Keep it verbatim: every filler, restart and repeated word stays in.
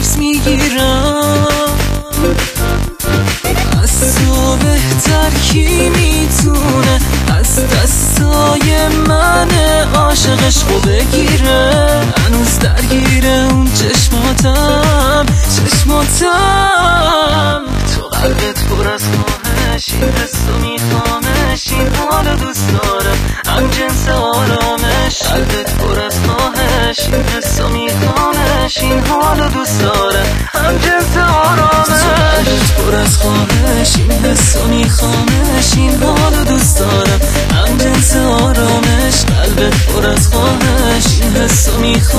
عکس میگیرم. از تو بهتر کی میتونه از دستای من عاشقش رو بگیره؟ هنوز درگیره اون چشماتم چشماتم تو قلبت پر از خواهش، این حسو میخوامش، این حالو دوست دارم، هم جنس آرامش. قلبت پر از خواهش، این حسو میخوامش، این حالو دوست دارم، هم جنس آرامش. قلبت پر از خواهش، این حسو میخوامش، این حالو دوست دارم، هم جنس آرامش. قلبت پر از خواهش، این حسو میخوامش.